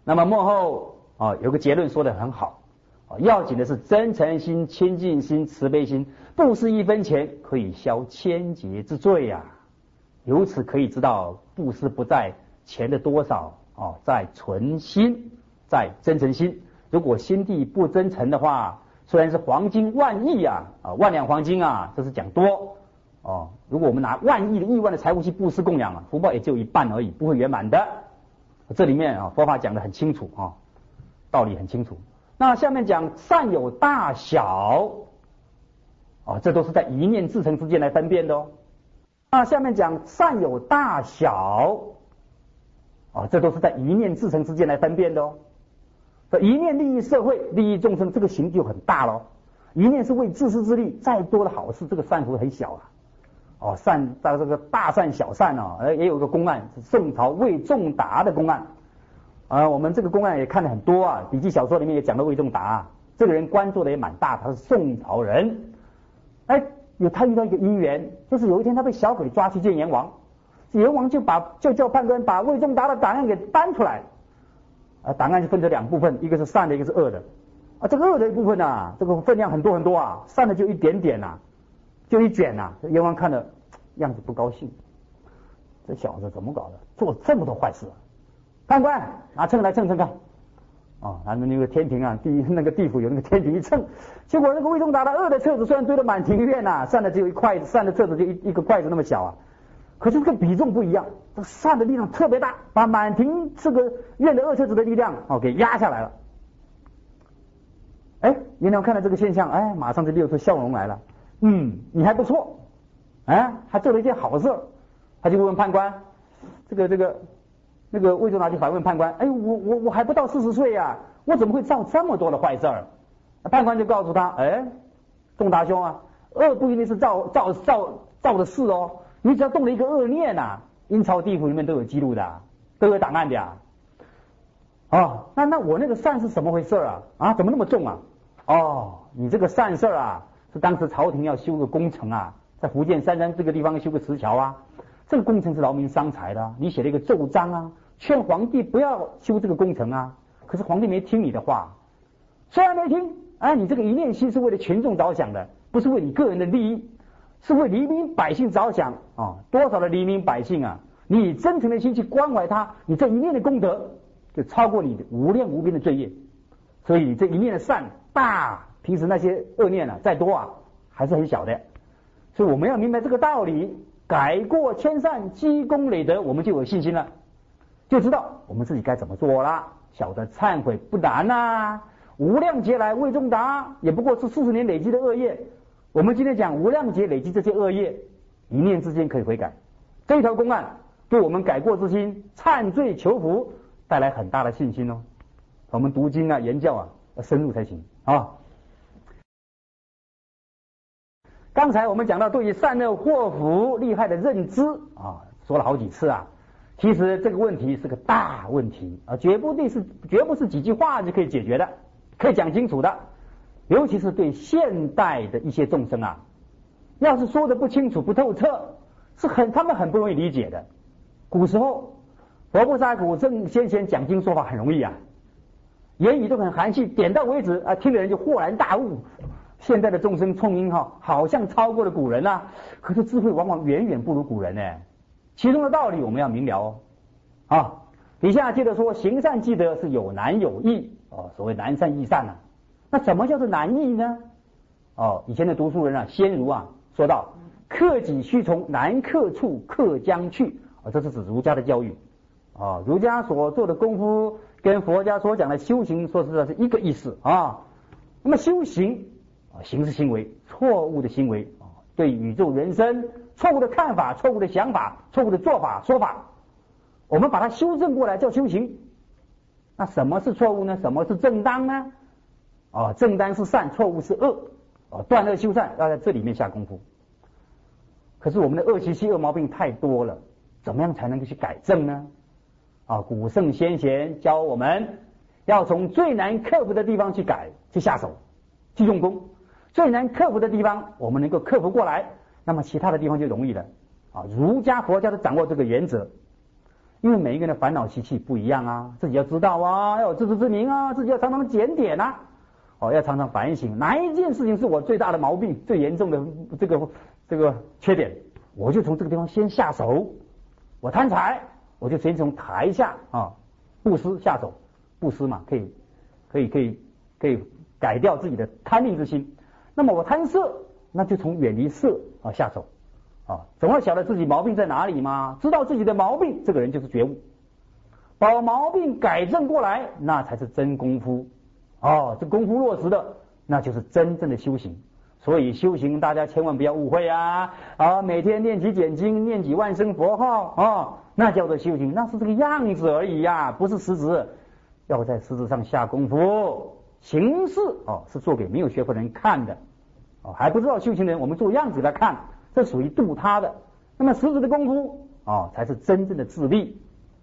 那么幕后有个结论说得很好，要紧的是真诚心、亲近心、慈悲心，布施1分钱可以消千劫之罪呀。由此可以知道，布施不在钱的多少在存心，在真诚心。如果心地不真诚的话，虽然是黄金万亿万两黄金这是讲多如果我们拿万亿的亿万的财物去布施供养福报也就一半而已，不会圆满的。这里面佛法讲得很清楚道理很清楚。那下面讲善有大小这都是在一念自成之间来分辨的那下面讲善有大小这都是在一念自成之间来分辨的一念利益社会、利益众生，这个行就很大了。一念是为自私自利，再多的好事，这个善福很小善在这个大善小善也有一个公案，是宋朝魏仲达的公案我们这个公案也看了很多笔记小说里面也讲了魏仲达这个人官做的也蛮大，他是宋朝人。他遇到一个因缘，就是有一天他被小鬼抓去见阎王，阎王就叫判官把魏仲达的档案给搬出来档案就分成2部分，一个是善的，一个是恶的这个恶的一部分这个分量很多很多善的就一点点就一卷阎王看了样子不高兴，这小子怎么搞的，做这么多坏事判官拿秤来称看咱们那个天平那个地府有那个天平一称，结果那个魏仲达的恶的册子虽然堆得满庭院善的只有一筷子，善的册子就一个筷子那么小可是这个比重不一样，这善的力量特别大，把满庭这个院的恶册子的力量给压下来了。阎王看到这个现象马上就露出笑容来了，你还不错还做了一件好事。他就问判官，那个魏仲达就反问判官，我还不到40岁我怎么会造这么多的坏事判官就告诉他，仲达兄恶不一定是造的事你只要动了一个恶念阴曹地府里面都有记录的，都有档案的那我那个善是什么回事怎么那么重你这个善事是当时朝廷要修个工程在福建三山这个地方修个石桥这个工程是劳民伤财的你写了一个奏章劝皇帝不要修这个工程可是皇帝没听你的话，虽然没听你这个一念心是为了群众着想的，不是为你个人的利益，是为黎民百姓着想多少的黎民百姓你以真诚的心去关怀他，你这一念的功德就超过你的无量无边的罪业，所以你这一念的善大，平时那些恶念再多还是很小的。所以我们要明白这个道理，改过迁善，积功累德，我们就有信心了，就知道我们自己该怎么做了，晓得忏悔不难无量劫来魏仲达也不过是40年累积的恶业，我们今天讲无量劫累积这些恶业，一念之间可以悔改，这条公案对我们改过之心、忏罪求福带来很大的信心我们读经言教要深入才行刚才我们讲到对于善恶祸福利害的认知说了好几次其实这个问题是个大问题绝不是几句话就可以解决的，可以讲清楚的。尤其是对现代的一些众生要是说的不清楚不透彻，他们很不容易理解的。古时候佛菩萨古圣先贤讲经说法很容易言语都很含蓄，点到为止听的人就豁然大悟。现在的众生聪明好像超过了古人可是智慧往往远远不如古人其中的道理我们要明了底下接着说，行善积德是有难有易所谓难善易善那什么叫做难易呢？以前的读书人先儒说到，克己须从难克处克将去这是指儒家的教育儒家所做的功夫跟佛家所讲的修行说实在是一个意思那么修行行是行为，错误的行为对宇宙人生错误的看法、错误的想法、错误的做法说法，我们把它修正过来叫修行。那什么是错误呢？什么是正当呢？正当是善，错误是恶断恶修善要在这里面下功夫。可是我们的恶习气、恶毛病太多了，怎么样才能够去改正呢？古圣先贤教我们要从最难克服的地方去改，去下手，去用功。最难克服的地方我们能够克服过来，那么其他的地方就容易了儒家佛家都掌握这个原则。 因为每一个人的烦恼习气不一样啊，自己要知道啊，要有自知之明啊，自己要常常检点啊，要常常反省哪一件事情是我最大的毛病、最严重的这个缺点，我就从这个地方先下手。我贪财，我就先从台下布施下手，布施嘛，可以改掉自己的贪吝之心。那么我贪色，那就从远离色下手。总要晓得自己毛病在哪里嘛，知道自己的毛病，这个人就是觉悟，把毛病改正过来，那才是真功夫。这功夫落实的，那就是真正的修行。所以修行大家千万不要误会啊！每天念几简经，念几万声佛号那叫做修行，那是这个样子而已呀，不是实质。要在实质上下功夫，形式是做给没有学佛人看的还不知道修行的人，我们做样子来看。这属于度他的，那么实质的功夫才是真正的自立。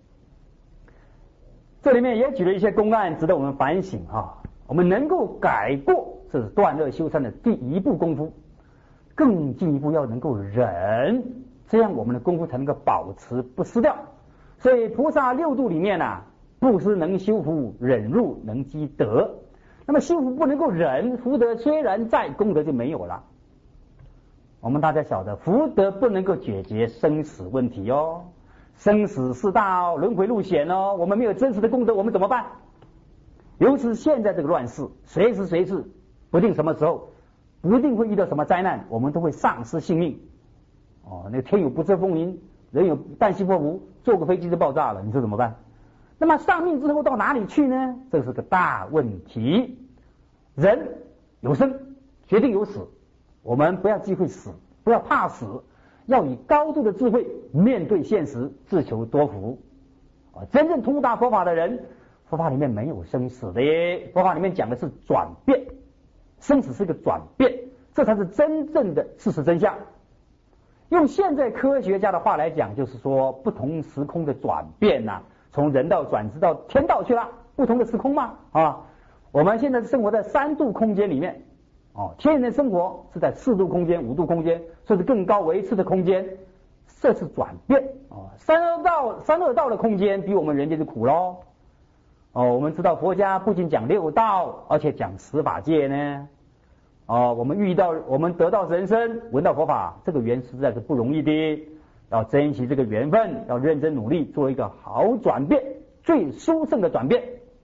这里面也举了一些公案，值得我们反省我们能够改过，这是断恶修善的第一步功夫。更进一步要能够忍，这样我们的功夫才能够保持不失掉。所以菩萨六度里面布施能修福，忍辱能积德。那么修福不能够忍，福德虽然在，功德就没有了。我们大家晓得，福德不能够解决生死问题生死事大轮回路险我们没有真实的功德，我们怎么办？尤其是现在这个乱世，随时随地不定什么时候，不定会遇到什么灾难，我们都会丧失性命那个天有不测风云，人有旦夕祸福，坐个飞机就爆炸了，你说怎么办？那么丧命之后到哪里去呢？这是个大问题。人有生，决定有死，我们不要忌讳死，不要怕死，要以高度的智慧面对现实，自求多福真正通达佛法的人，佛法里面没有生死的佛法里面讲的是转变，生死是个转变，这才是真正的事实真相。用现在科学家的话来讲，就是说不同时空的转变从人道转至到天道去了，不同的时空嘛我们现在生活在3度空间里面天人的生活是在4度空间、5度空间，甚至更高维次的空间，这是转变三恶道的空间比我们人间就苦咯我们知道佛家不仅讲6道，而且讲10法界呢我们得到人生，闻到佛法，这个缘实在是不容易的，要珍惜这个缘分，要认真努力，做一个好转变，最殊胜的转变。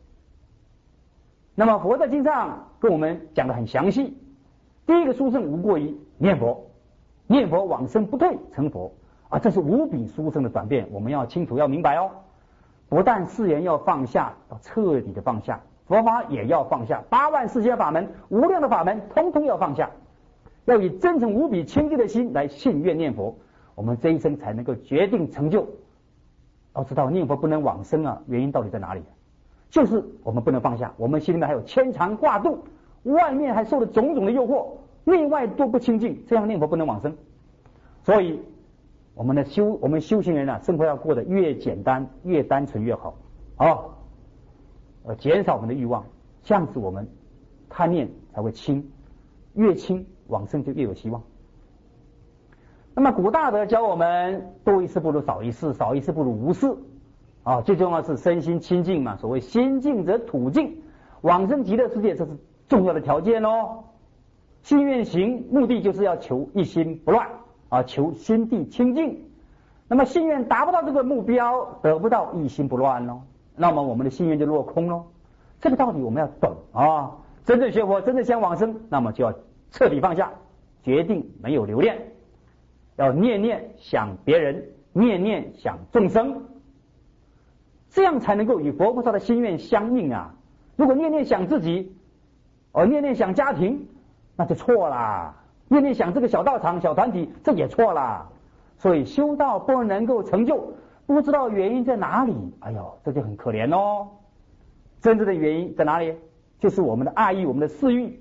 那么佛在经上跟我们讲得很详细，第一个殊胜无过于念佛，念佛往生不退成佛这是无比殊胜的转变，我们要清楚要明白不但世人要放下，要彻底的放下，佛法也要放下，8万4千法门，无量的法门通通要放下，要以真诚无比清净的心来信愿念佛，我们这一生才能够决定成就。要知道念佛不能往生原因到底在哪里？就是我们不能放下，我们心里面还有牵肠挂肚，外面还受了种种的诱惑，内外都不清净，这样念佛不能往生。所以我们修行人生活要过得越简单越单纯越好减少我们的欲望，这样子我们贪念才会轻，越轻往生就越有希望。那么古大德教我们多一事不如少一事，少一事不如无事最重要是身心清净嘛，所谓心净则土净，往生极乐世界这是重要的条件心愿行目的就是要求一心不乱求心地清净。那么心愿达不到这个目标，得不到一心不乱那么我们的心愿就落空这个道理我们要懂真正学佛，真正想往生，那么就要彻底放下，决定没有留恋，要念念想别人，念念想众生，这样才能够与佛菩萨的心愿相应如果念念想自己念念想家庭，那就错啦，念念想这个小道场小团体，这也错啦。所以修道不能够成就，不知道原因在哪里，这就很可怜真正的原因在哪里？就是我们的爱欲，我们的私欲、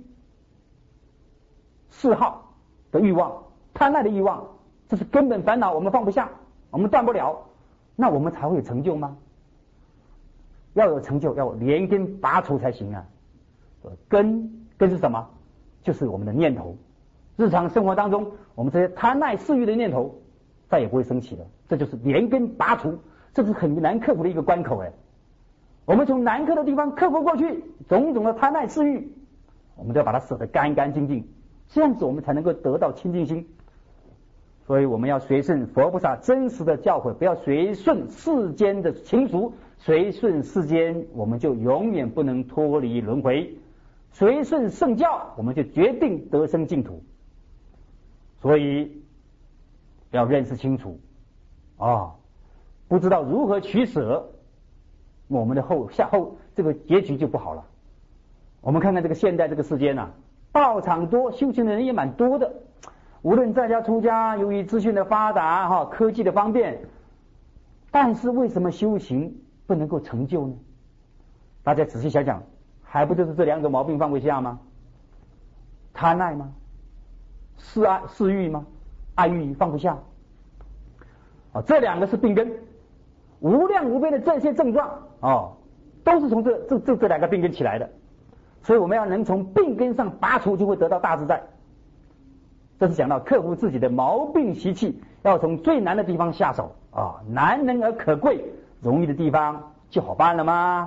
嗜好的欲望，贪爱的欲望，这是根本烦恼，我们放不下，我们断不了，那我们才会有成就吗？要有成就，要连根拔除才行根是什么？就是我们的念头。日常生活当中，我们这些贪爱私欲的念头再也不会升起了，这就是连根拔除， 这是很难克服的一个关口哎。我们从难克的地方克服过去，种种的贪爱私欲，我们都要把它舍得干干净净，这样子我们才能够得到清净心。所以我们要随顺佛菩萨真实的教诲，不要随顺世间的情俗，随顺世间我们就永远不能脱离轮回，随顺圣教我们就决定得生净土。所以要认识清楚不知道如何取舍，我们的后这个结局就不好了。我们看看这个现代这个世间道场多，修行的人也蛮多的，无论在家出家，由于资讯的发达科技的方便，但是为什么修行不能够成就呢？大家仔细想想，还不就是这两种毛病放不下吗？贪爱吗？嗜欲吗？爱欲放不下这两个是病根，无量无边的这些症状都是从这两个病根起来的。所以我们要能从病根上拔除，就会得到大自在。这是讲到克服自己的毛病习气，要从最难的地方下手难能而可贵，容易的地方就好办了吗？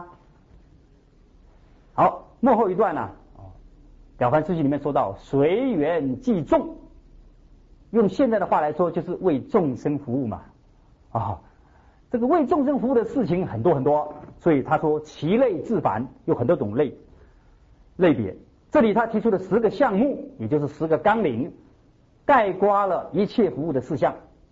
好，末后一段了凡四训里面说到随缘济众，用现在的话来说就是为众生服务嘛这个为众生服务的事情很多很多，所以他说其类自繁，有很多种类别。这里他提出的10个项目，也就是10个纲领，概括了一切服务的事项。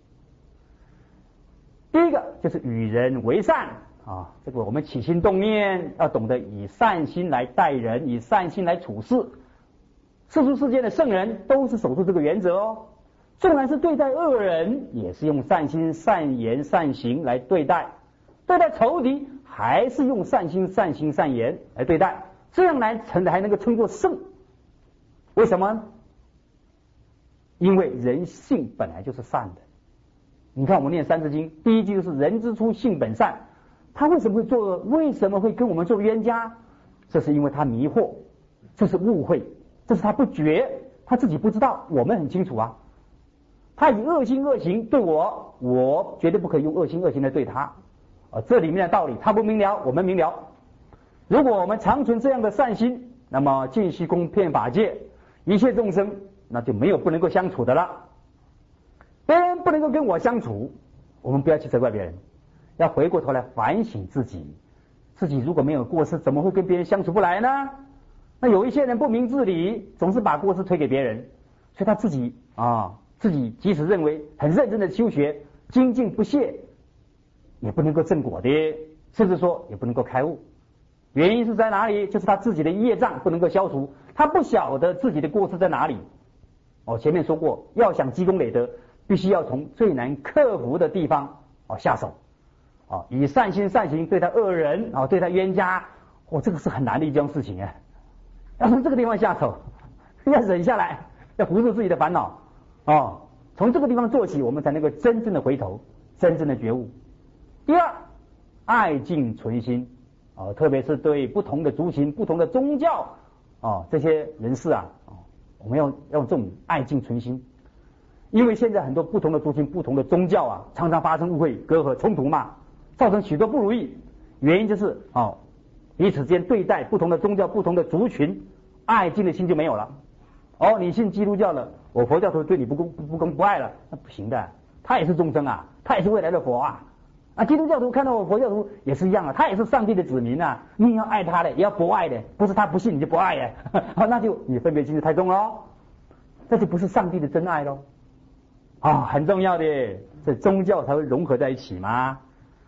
第一个就是与人为善这个我们起心动念要懂得以善心来待人，以善心来处事。世俗世间的圣人都是守住这个原则纵然是对待恶人，也是用善心善言善行来对待，对待仇敌还是用善心善行善言来对待，这样来还能够称作圣。为什么？因为人性本来就是善的。你看我们念三字经，第一句就是人之初性本善，他为什么会作恶？为什么会跟我们做冤家？这是因为他迷惑，这是误会，这是他不觉，他自己不知道，我们很清楚他以恶心恶行对我绝对不可以用恶心恶行来对他这里面的道理他不明了，我们明了。如果我们常存这样的善心，那么尽虚空遍法界一切众生，那就没有不能够相处的了。别人不能够跟我相处，我们不要去责怪别人，要回过头来反省自己如果没有过失，怎么会跟别人相处不来呢？那有一些人不明事理，总是把过失推给别人，所以他自己即使认为很认真的修学，精进不懈，也不能够正果的，甚至说也不能够开悟。原因是在哪里？就是他自己的业障不能够消除，他不晓得自己的过失在哪里。前面说过，要想积功累德，必须要从最难克服的地方下手以善心善行对待恶人对待冤家这个是很难的一件事情要从这个地方下手，要忍下来，要扶住自己的烦恼从这个地方做起，我们才能够真正的回头，真正的觉悟。第二，爱敬存心特别是对不同的族群不同的宗教这些人士我们要用这种爱敬存心。因为现在很多不同的族群不同的宗教常常发生误会隔阂冲突嘛，造成许多不如意。原因就是彼此之间对待不同的宗教不同的族群，爱敬的心就没有了。你信基督教了，我佛教徒对你不公不爱了，那不行的。他也是众生他也是未来的佛基督教徒看到我佛教徒也是一样他也是上帝的子民你也要爱他的，也要博爱的，不是他不信你就不爱那就你分别心就太重了，这就不是上帝的真爱咯很重要的，这宗教才会融合在一起嘛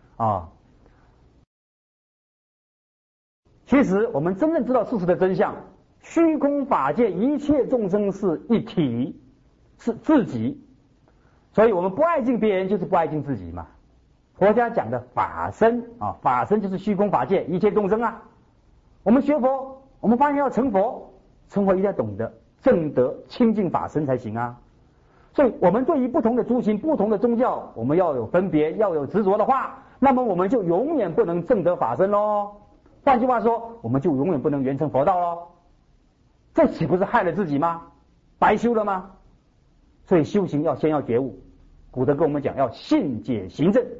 其实我们真正知道事实的真相，虚空法界一切众生是一体，是自己，所以我们不爱敬别人就是不爱敬自己嘛。佛家讲的法身法身就是虚空法界一切众生我们学佛，我们发现要成佛一定要懂得正得清净法身才行所以我们对于不同的族群不同的宗教，我们要有分别，要有执着的话，那么我们就永远不能正得法身咯。换句话说，我们就永远不能圆成佛道咯。这岂不是害了自己吗？白修了吗？所以修行先要觉悟。古德跟我们讲要信解行证，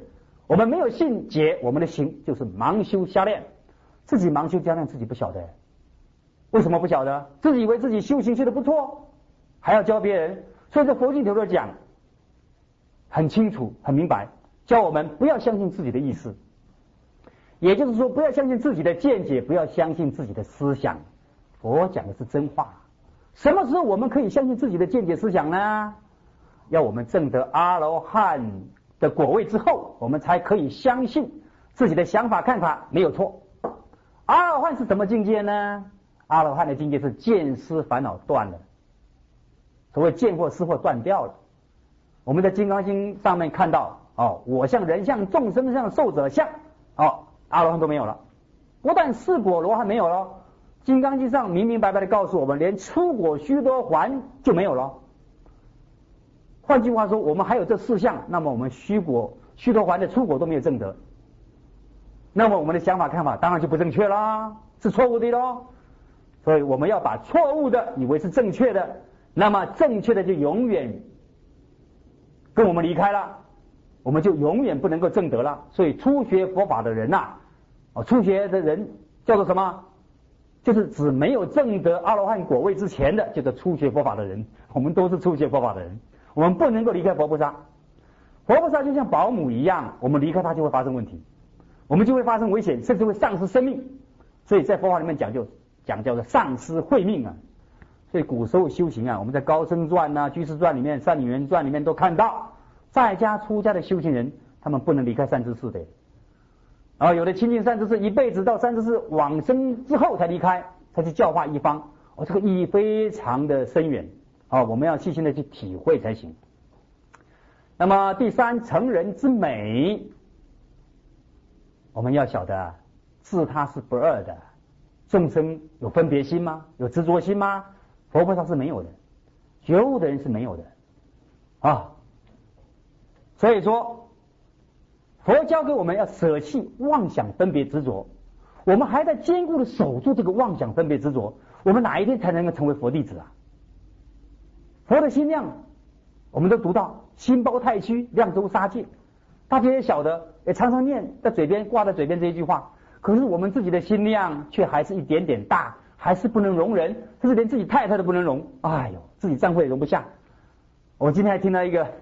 我们没有信解，我们的行就是盲修瞎练，自己盲修瞎练，自己不晓得。为什么不晓得？自己以为自己修行修得不错，还要教别人。所以这佛经里头讲很清楚很明白，教我们不要相信自己的意思，也就是说不要相信自己的见解，不要相信自己的思想。佛讲的是真话。什么时候我们可以相信自己的见解思想呢？要我们证得阿罗汉的果位之后，我们才可以相信自己的想法看法没有错。阿罗汉是什么境界呢？阿罗汉的境界是见思烦恼断了，所谓见惑思惑断掉了。我们在《金刚经》上面看到，我相人相众生相寿者相，阿罗汉都没有了。不但四果罗汉没有了，《金刚经》上明明白白的告诉我们，连出果须多洹就没有了。换句话说，我们还有这四项，那么我们须多洹的出果都没有证得，那么我们的想法看法当然就不正确啦，是错误的咯。所以我们要把错误的以为是正确的，那么正确的就永远跟我们离开了，我们就永远不能够证得了。所以初学佛法的人初学的人叫做什么？就是指没有证得阿罗汉果位之前的，叫做初学佛法的人。我们都是初学佛法的人，我们不能够离开佛菩萨。佛菩萨就像保姆一样，我们离开他就会发生问题，我们就会发生危险，甚至会丧失生命。所以在佛法里面讲叫做丧失慧命啊。所以古时候修行我们在高僧传居士传里面、善女人传里面都看到，在家出家的修行人，他们不能离开善知识的。有的亲近善知识一辈子到善知识往生之后才离开，才去教化一方。这个意义非常的深远我们要细心的去体会才行。那么第三，成人之美，我们要晓得自他是不二的。众生有分别心吗？有执着心吗？佛菩萨是没有的，觉悟的人是没有的所以说佛教给我们要舍弃妄想分别执着，我们还在坚固的守住这个妄想分别执着，我们哪一天才能够成为佛弟子啊？佛的心量我们都读到，心包太虚，量周杀戒，大家也晓得，也常常念在嘴边，挂在嘴边这一句话。可是我们自己的心量却还是一点点大，还是不能容人，甚至连自己太太都不能容。自己丈夫也容不下。我今天还听到一个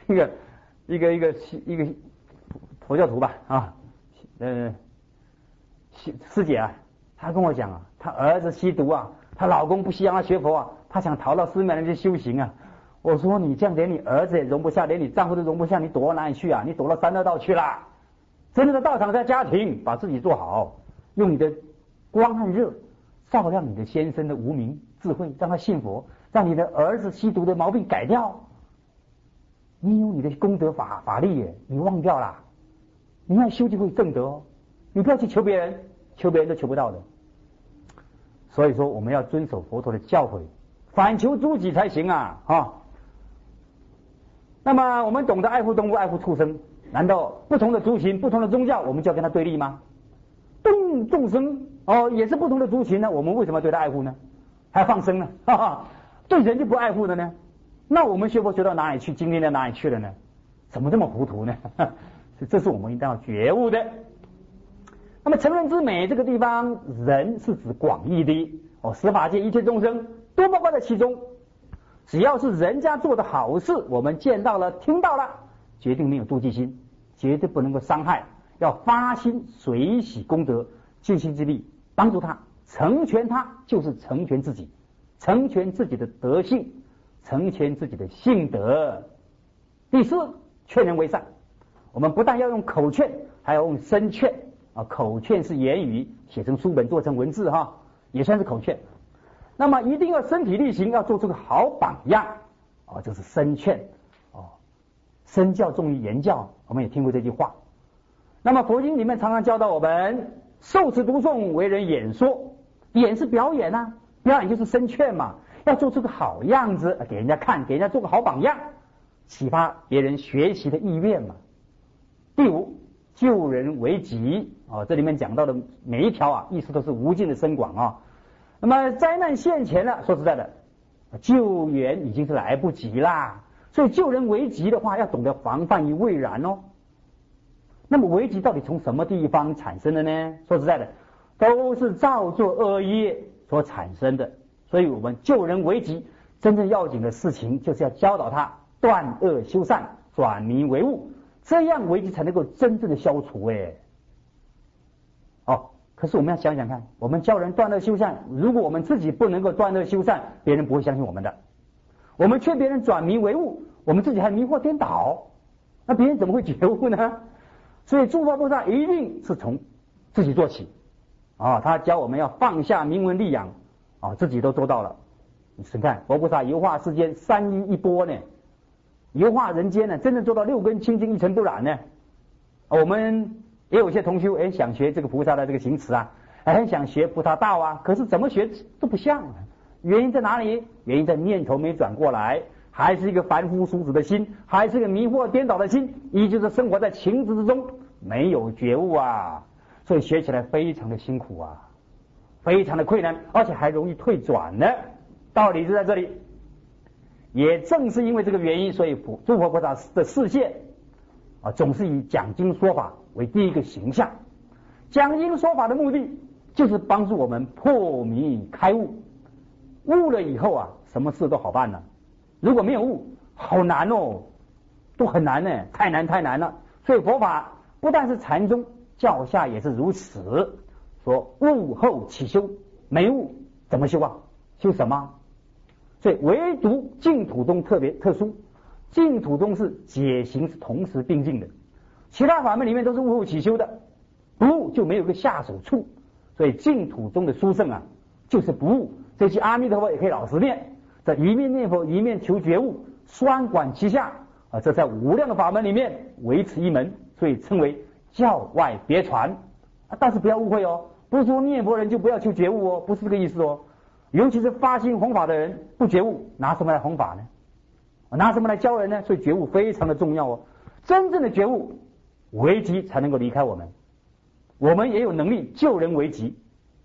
佛教徒吧师姐她跟我讲她儿子吸毒她老公不希望她学佛她想逃到寺庙里去修行我说你这样连你儿子也容不下，连你丈夫都容不下，你躲到哪里去你躲到三恶道去了。真正的道场在家庭，把自己做好，用你的光和热照亮你的先生的无明智慧，让他信佛，让你的儿子吸毒的毛病改掉。你有你的功德法力你忘掉了，你要修就会证得你不要去求别人，求别人都求不到的。所以说我们要遵守佛陀的教诲，反求诸己才行那么我们懂得爱护动物，爱护畜生，难道不同的族群不同的宗教我们就要跟他对立吗？众生也是不同的族群呢，我们为什么对他爱护呢？还要放生呢对人就不爱护的呢？那我们学佛学到哪里去，精进到哪里去了呢？怎么这么糊涂呢？这是我们一定要觉悟的。那么成人之美这个地方，人是指广义的十法界一切众生都包括在其中。只要是人家做的好事，我们见到了听到了，决定没有妒忌心，绝对不能够伤害，要发心随喜功德，尽心之力帮助他，成全他就是成全自己，成全自己的德性，成全自己的性德。第四，劝人为善，我们不但要用口劝，还要用身劝口劝是言语，写成书本做成文字也算是口劝。那么一定要身体力行，要做出个好榜样这是身劝身教重于言教，我们也听过这句话。那么佛经里面常常教导我们，受持读诵，为人演说，演是表演表演就是身劝嘛，要做出个好样子给人家看，给人家做个好榜样，启发别人学习的意愿嘛。第五，救人为己这里面讲到的每一条意思都是无尽的深广那么灾难现前了，说实在的，救援已经是来不及啦。所以救人为己的话，要懂得防范于未然那么危急到底从什么地方产生的呢？说实在的，都是造作恶业所产生的。所以我们救人为急，真正要紧的事情就是要教导他断恶修善，转迷为悟，这样危机才能够真正的消除。可是我们要想想看，我们教人断恶修善，如果我们自己不能够断恶修善，别人不会相信我们的。我们劝别人转迷为悟，我们自己还迷惑颠倒，那别人怎么会觉悟呢？所以诸佛菩萨一定是从自己做起他教我们要放下名闻利养自己都做到了。你看佛菩萨游化世间三衣一钵呢，游化人间呢，真正做到六根清净一尘不染呢。我们也有些同修想学这个菩萨的这个行持很想学菩萨道可是怎么学都不像原因在哪里？原因在念头没转过来，还是一个凡夫俗子的心，还是一个迷惑颠倒的心，依旧是生活在情执之中，没有觉悟所以学起来非常的辛苦非常的困难，而且还容易退转呢。道理就在这里。也正是因为这个原因，所以诸佛菩萨的示现总是以讲经说法为第一个形象。讲经说法的目的就是帮助我们破迷开悟，悟了以后什么事都好办了。如果没有悟，好难都很难呢，太难了。所以佛法不但是禅宗，教下也是如此，说悟后起修，没悟怎么修修什么？所以唯独净土宗特别特殊，净土宗是解行是同时并进的，其他法门里面都是悟后起修的，不悟就没有个下手处。所以净土宗的殊胜就是不悟。这些阿弥陀佛也可以老实念，这一面念佛一面求觉悟，双管齐下这在无量的法门里面维持一门，所以称为教外别传但是不要误会不是说念佛人就不要求觉悟不是这个意思尤其是发心弘法的人不觉悟，拿什么来弘法呢？拿什么来教人呢？所以觉悟非常的重要真正的觉悟，危急才能够离开我们，我们也有能力救人为急。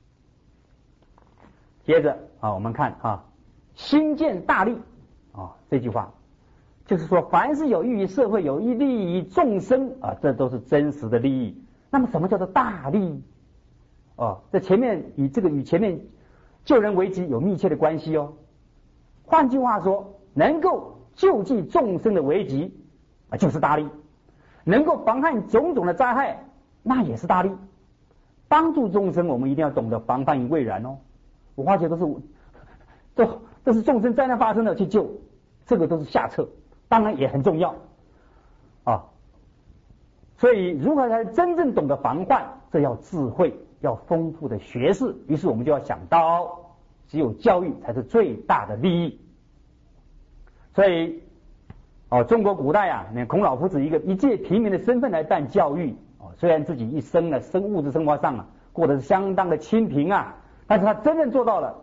接着我们看心见大利这句话就是说，凡是有益于社会，有益利于众生这都是真实的利益。那么什么叫做大利这前面与前面救人为急有密切的关系换句话说，能够救济众生的危急就是大利，能够防范种种的灾害那也是大利。帮助众生我们一定要懂得防范于未然我发觉都是众生灾难发生了去救，这个都是下策，当然也很重要所以如何才真正懂得防范，这要智慧，要丰富的学识。于是我们就要想到，只有教育才是最大的利益。所以中国古代孔老夫子一介平民的身份来办教育虽然自己一生物质生活上过得是相当的清贫但是他真正做到了，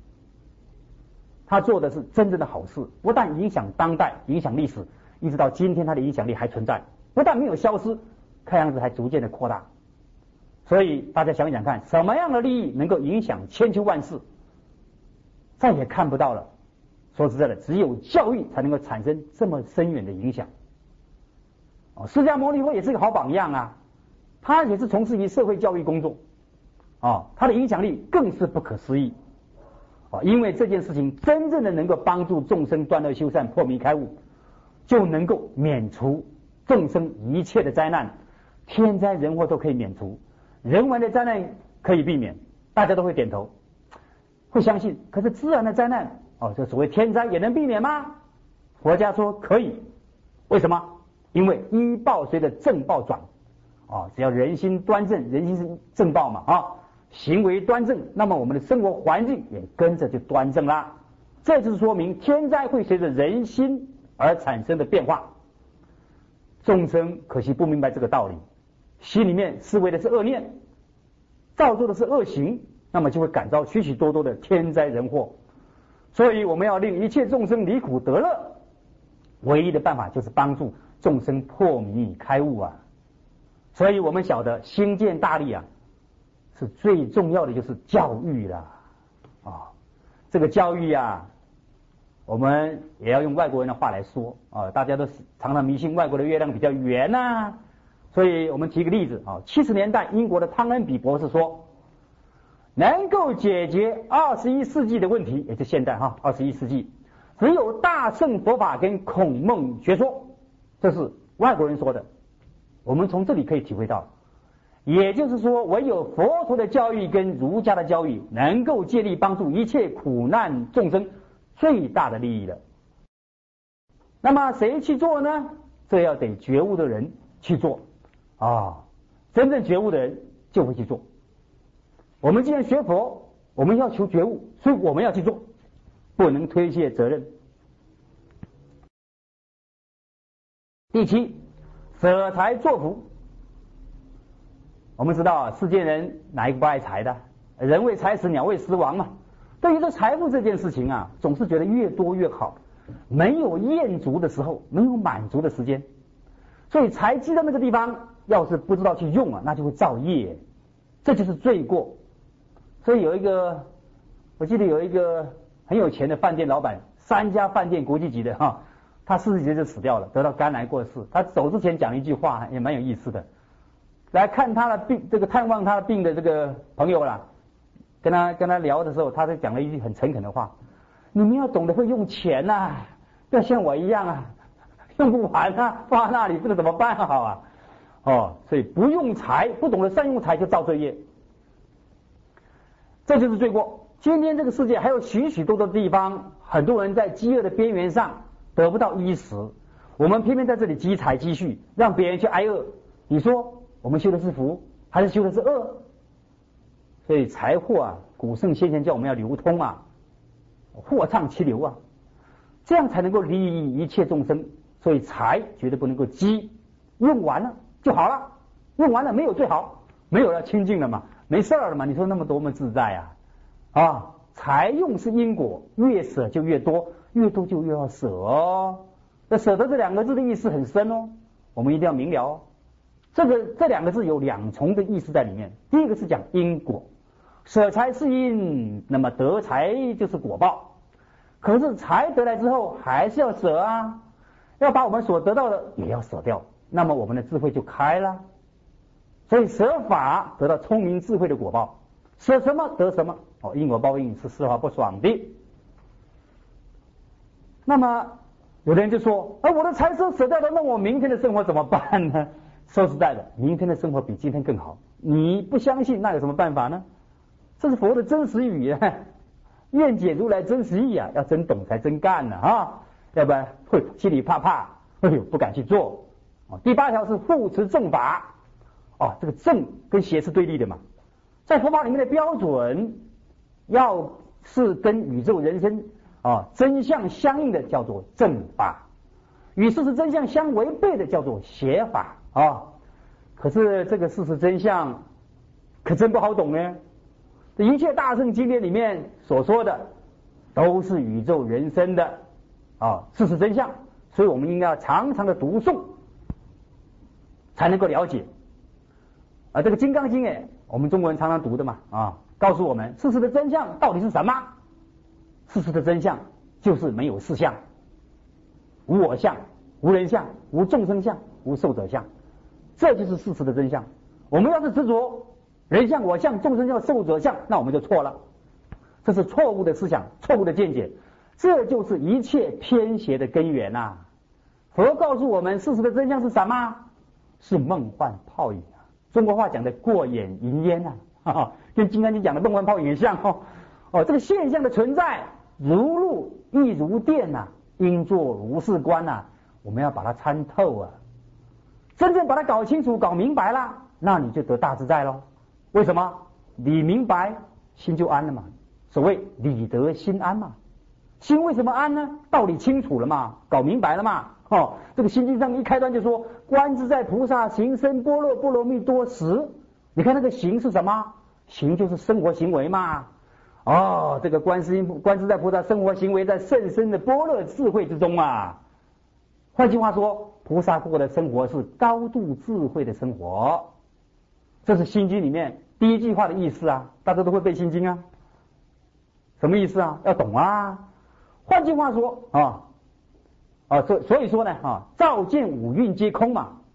他做的是真正的好事，不但影响当代，影响历史，一直到今天他的影响力还存在，不但没有消失，看样子还逐渐的扩大。所以大家想一想看，什么样的利益能够影响千秋万世？再也看不到了。说实在的，只有教育才能够产生这么深远的影响释迦牟尼佛也是个好榜样他也是从事于社会教育工作他的影响力更是不可思议因为这件事情真正的能够帮助众生断恶修善，破迷开悟，就能够免除众生一切的灾难，天灾人祸都可以免除，人为的灾难可以避免，大家都会点头，会相信。可是自然的灾难这所谓天灾也能避免吗？佛家说可以。为什么？因为依报随着正报转只要人心端正，人心是正报嘛行为端正，那么我们的生活环境也跟着就端正啦。这就是说明天灾会随着人心而产生的变化。众生可惜不明白这个道理，心里面思维的是恶念，造作的是恶行，那么就会感召许许多多的天灾人祸。所以我们要令一切众生离苦得乐，唯一的办法就是帮助众生破迷开悟所以我们晓得心见大利是最重要的，就是教育啦这个教育我们也要用外国人的话来说大家都常常迷信外国的月亮比较圆所以我们提个例子啊，70年代英国的汤恩比博士说，能够解决21世纪的问题，也就现代21世纪，只有大乘佛法跟孔孟学说，这是外国人说的。我们从这里可以体会到，也就是说，唯有佛陀的教育跟儒家的教育能够借力帮助一切苦难众生最大的利益了。那么谁去做呢？这要得觉悟的人去做啊，真正觉悟的人就会去做。我们既然学佛，我们要求觉悟，所以我们要去做，不能推卸责任。第七，舍财作福。我们知道啊，世间人哪一个不爱财的？人为财死，鸟为食亡嘛。对于这财富这件事情啊，总是觉得越多越好，没有厌足的时候，没有满足的时间。所以财积到那个地方，要是不知道去用啊，那就会造业，这就是罪过。所以我记得有一个很有钱的饭店老板，3家饭店国际级的哈，他40几岁就死掉了，得到肝癌过世。他走之前讲了一句话，也蛮有意思的。来看他的病，这个探望他的病的这个朋友啦，跟他聊的时候，他就讲了一句很诚恳的话：你们要懂得会用钱呐，不要像我一样啊，用不完啊，放在那里不知道怎么办好啊。所以不用财，不懂得善用财就造罪业，这就是罪过。今天这个世界还有许许多多的地方，很多人在饥饿的边缘上得不到衣食，我们偏偏在这里积财积蓄，让别人去挨饿。你说我们修的是福，还是修的是恶？所以财货啊，古圣先贤叫我们要流通啊，货畅其流啊，这样才能够利益一切众生。所以财绝对不能够积，用完了就好了，用完了没有最好，没有了清净了嘛，没事了嘛。你说那么多么自在啊！财用是因果，越舍就越多，越多就越要舍哦。那舍得这2个字的意思很深哦，我们一定要明了哦。这2个字有2重的意思在里面。第一个是讲因果，舍财是因，那么得财就是果报。可是财得来之后还是要舍啊，要把我们所得到的也要舍掉，那么我们的智慧就开了。所以舍法得到聪明智慧的果报，舍什么得什么。因果报应是丝毫不爽的。那么有的人就说，我的财舍掉了，那我明天的生活怎么办呢？说实在的，明天的生活比今天更好。你不相信，那有什么办法呢？这是佛的真实语啊，愿解如来真实意啊，要真懂才真干呢要不然会心里怕怕，不敢去做。第8条是护持正法。这个正跟邪是对立的嘛，在佛法里面的标准，要是跟宇宙人生真相相应的叫做正法，与事实真相相违背的叫做邪法可是这个事实真相可真不好懂呢。这一切大乘经典里面所说的都是宇宙人生的事实真相，所以我们应该要常常的读诵，才能够了解。这个《金刚经》我们中国人常常读的嘛告诉我们事实的真相到底是什么？事实的真相就是没有事相，无我相，无人相，无众生相，无寿者相，这就是事实的真相。我们要是执着人相、我相、众生相、寿者相，那我们就错了，这是错误的思想，错误的见解，这就是一切偏邪的根源佛告诉我们事实的真相是什么？是梦幻泡影中国话讲的过眼云烟跟《金刚经》讲的梦幻泡影很像这个现象的存在，如露亦如电应作如是观我们要把它参透真正把它搞清楚、搞明白了，那你就得大自在咯。为什么？理明白，心就安了嘛。所谓理得心安嘛。心为什么安呢？道理清楚了嘛，搞明白了嘛。这个心经上一开端就说，观自在菩萨行深般若波罗蜜多时。你看那个行是什么？行就是生活行为嘛。这个观自在菩萨生活行为在甚深的般若智慧之中换句话说，菩萨过的生活是高度智慧的生活。这是心经里面第一句话的意思大家都会背心经什么意思要懂换句话说所以说呢照见五蕴皆空嘛，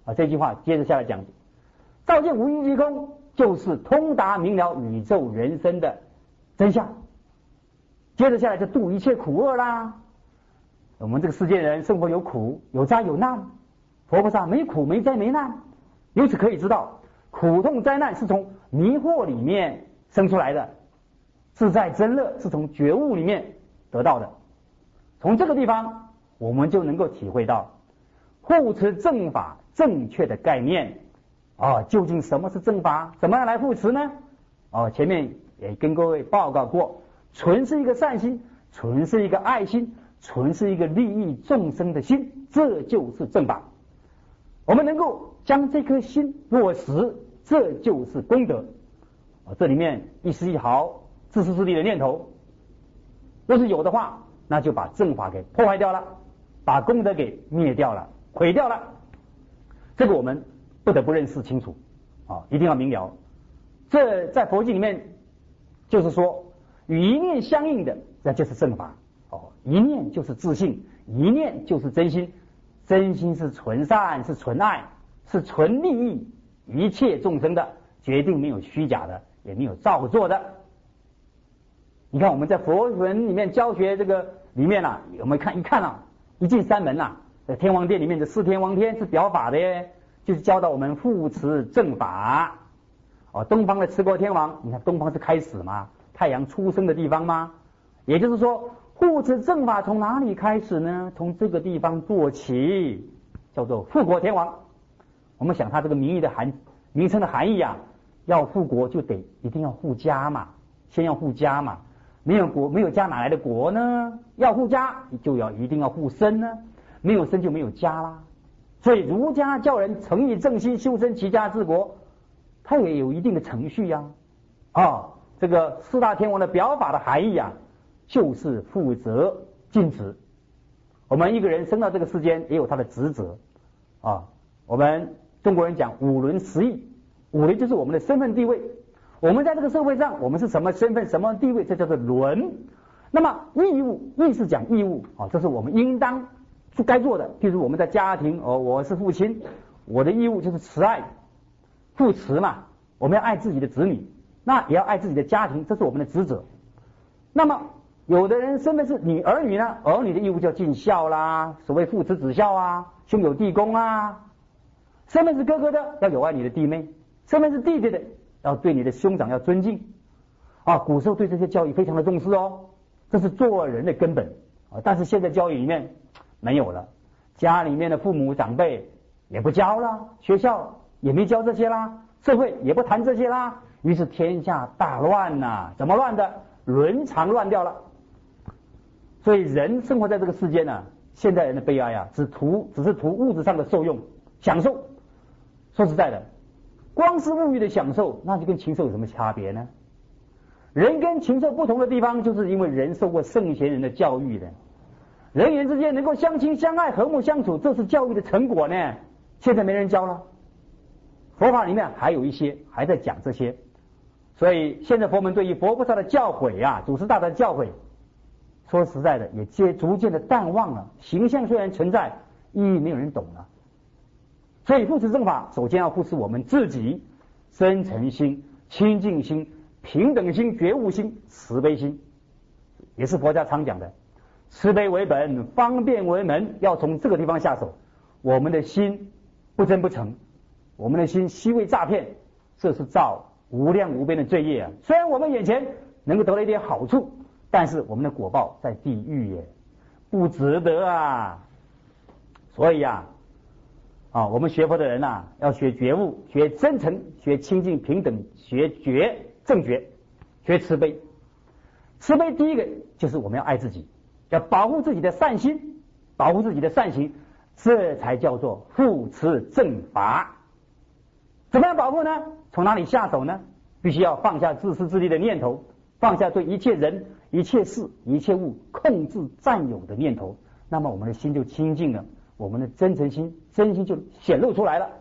这句话接着下来讲，照见无因即空，就是通达明了宇宙人生的真相。接着下来就度一切苦厄啦。我们这个世界人生活有苦有灾有难，佛菩萨没苦没灾没难，由此可以知道苦痛灾难是从迷惑里面生出来的，自在真乐是从觉悟里面得到的。从这个地方我们就能够体会到护持正法正确的概念。究竟什么是正法？怎么样来护持呢？前面也跟各位报告过，纯是一个善心，纯是一个爱心，纯是一个利益众生的心，这就是正法。我们能够将这颗心落实，这就是功德。这里面一丝一毫自私自利的念头若是有的话，那就把正法给破坏掉了，把功德给灭掉了，毁掉了。这个我们不得不认识清楚，一定要明了。这在佛经里面就是说，与一念相应的，那就是正法。一念就是自信，一念就是真心，真心是纯善，是纯爱，是纯利益一切众生的，决定没有虚假的，也没有造作的。你看我们在佛文里面教学这个里面我们一看一进山门在天王殿里面的四天王天是表法的耶，就是教导我们护持正法。东方的持国天王，你看东方是开始嘛，太阳出生的地方吗？也就是说，护持正法从哪里开始呢？从这个地方做起，叫做护国天王。我们想他这个名称的含义要护国就得一定要护家嘛，先要护家嘛，没有家哪来的国呢？要护家就一定要护身呢，没有身就没有家啦。所以儒家叫人诚意正心，修身齐家治国，它也有一定的程序这个四大天王的表法的含义就是负责尽职。我们一个人生到这个世间也有他的职责我们中国人讲五伦十义，五伦就是我们的身份地位，我们在这个社会上我们是什么身份什么地位，这叫做伦。那么义务，义是讲义务这是我们应当该做的。譬如我们在家庭我是父亲，我的义务就是慈爱，父慈嘛，我们要爱自己的子女，那也要爱自己的家庭，这是我们的职责。那么有的人身份是儿女呢，儿女的义务叫尽孝啦，所谓父慈子孝兄友弟恭身份是哥哥的要有爱你的弟妹，身份是弟弟的要对你的兄长要尊敬古时候对这些教育非常的重视这是做人的根本但是现在教育里面没有了，家里面的父母长辈也不教了，学校也没教这些啦，社会也不谈这些啦，于是天下大乱怎么乱的？伦常乱掉了。所以人生活在这个世间现代人的悲哀只是图物质上的受用享受。说实在的，光是物欲的享受，那就跟禽兽有什么差别呢？人跟禽兽不同的地方，就是因为人受过圣贤人的教育的，人与人之间能够相亲相爱和睦相处，这是教育的成果呢。现在没人教了，佛法里面还有一些还在讲这些，所以现在佛门对于佛菩萨的教诲祖师大德的教诲，说实在的也逐渐的淡忘了，形象虽然存在，意义没有人懂了。所以护持正法首先要护持我们自己真诚心、清净心、平等心、觉悟心、慈悲心，也是佛家常讲的慈悲为本，方便为门，要从这个地方下手。我们的心不真不诚，我们的心虚伪诈骗，这是造无量无边的罪业虽然我们眼前能够得了一点好处，但是我们的果报在地狱耶，不值得所以我们学佛的人要学觉悟，学真诚，学清净平等，学正觉，学慈悲。慈悲第一个就是我们要爱自己，要保护自己的善心，保护自己的善行，这才叫做护持正法。怎么样保护呢？从哪里下手呢？必须要放下自私自利的念头，放下对一切人、一切事、一切物控制占有的念头，那么我们的心就清净了，我们的真诚心、真心就显露出来了。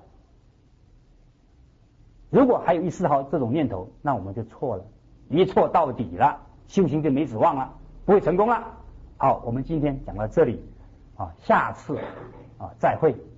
如果还有一丝毫这种念头，那我们就错了，一错到底了，修行就没指望了，不会成功了。好，我们今天讲到这里下次再会。